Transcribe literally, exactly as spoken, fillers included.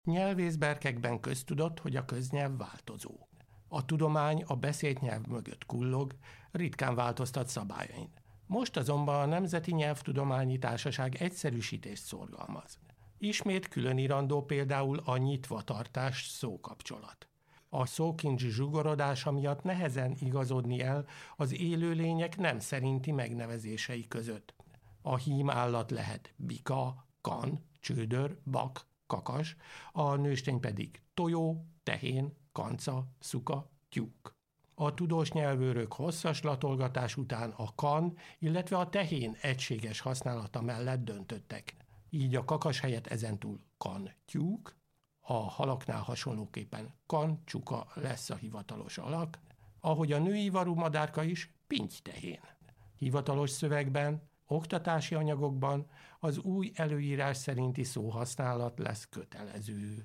Nyelvészberkekben köztudott, hogy a köznyelv változó. A tudomány a beszélt nyelv mögött kullog, ritkán változtat szabályain. Most azonban a Nemzeti Nyelvtudományi Társaság egyszerűsítést szorgalmaz. Ismét különírandó például a nyitvatartás szókapcsolat. A szókincs zsugorodása miatt nehezen igazodni el az élőlények nem szerinti megnevezései között. A hím állat lehet bika, kan, csődör, bak, kakas, a nőstény pedig tojó, tehén, kanca, szuka, tyúk. A tudós nyelvőrök hosszas latolgatás után a kan, illetve a tehén egységes használata mellett döntöttek. Így a kakas helyett ezentúl kan, tyúk, a halaknál hasonlóképpen kan, csuka lesz a hivatalos alak, ahogy a női varú madárka is pincstehén. Hivatalos szövegben, oktatási anyagokban az új előírás szerinti szóhasználat lesz kötelező.